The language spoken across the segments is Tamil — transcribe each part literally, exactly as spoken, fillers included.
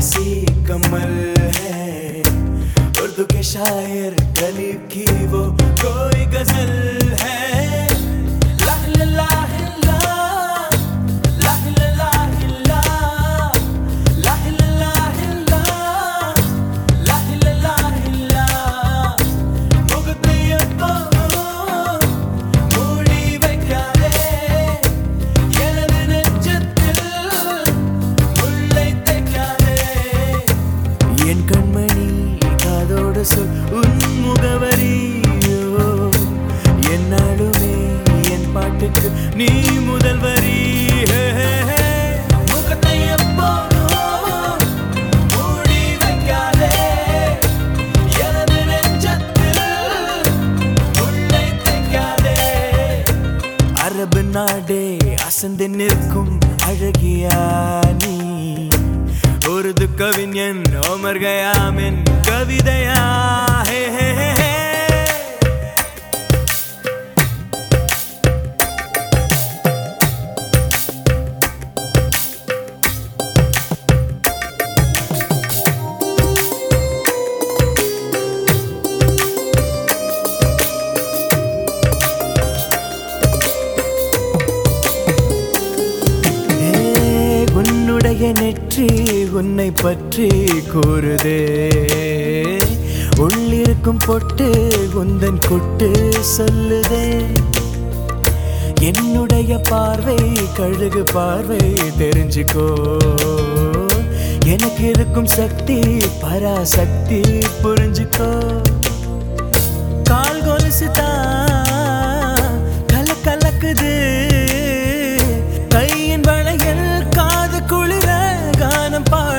सी कमल है, उर्दू के शायर गलीब की वो कोई गजल है। என் கண்மணி காதோடு சொல் உன் முகவரியோ, என்னாலுமே என் பாட்டுக்கு நீ முதல் வரி. முகத்தை எப்போதும் மூடி வைக்காதே, எனது நெஞ்சத்தில் முள்ளை தைக்காதே. அரபு நாடே அசந்து நிற்கும் அழகியா நீ, உருது கவிஞன் உமர் கயாமின் கவிதையா. ஹே ஹே ஹே நெற்றி உன்னை பற்றி கூறுதே, உள்ளிருக்கும் பொட்டு உந்தன் கொட்டு சொல்லுதே. என்னுடைய பார்வை கழுகு பார்வை தெரிஞ்சுக்கோ, எனக்கு இருக்கும் சக்தி பராசக்தி புரிஞ்சுக்கோ. கால் கொலுசு தான் கல கலக்குது, கையின் வளையல் காது குளிர கானம் பாட.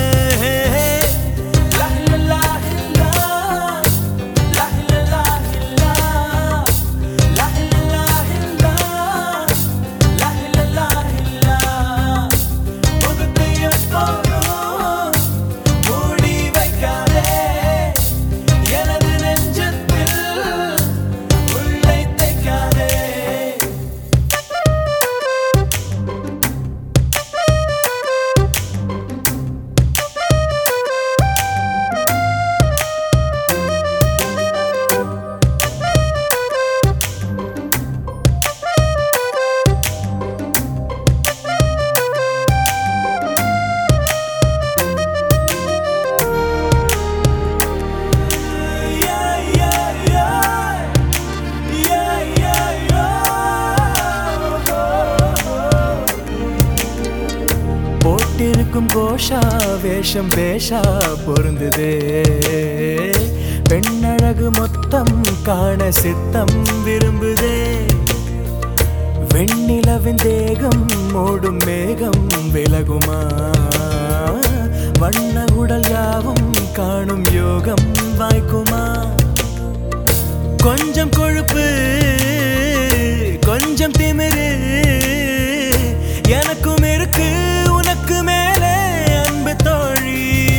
இருக்கும் கோஷா வேஷம் பேஷா பொருந்துதே, பெண்ணழகு மொத்தம் காண சித்தம் விரும்புதே. வெண்ணிலவின் தேகம் மூடும் மேகம் விலகுமா, வண்ண உடல் யாவும் காணும் யோகம் வாய்க்குமா. கொஞ்சம் கொழுப்பு கொஞ்சம் திமிரு எனக்கும் இருக்கு, உனக்கு மேலே அன்பு தோழி.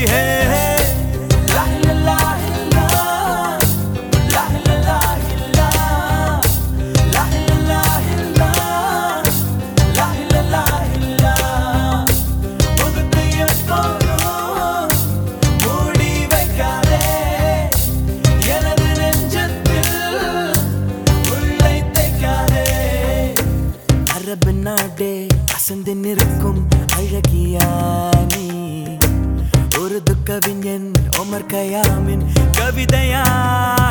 அரபு நாடே அசந்து நிற்கும் அழகியா நீ, உருது கவிஞன் உமர் கயாமின் கவிதையா.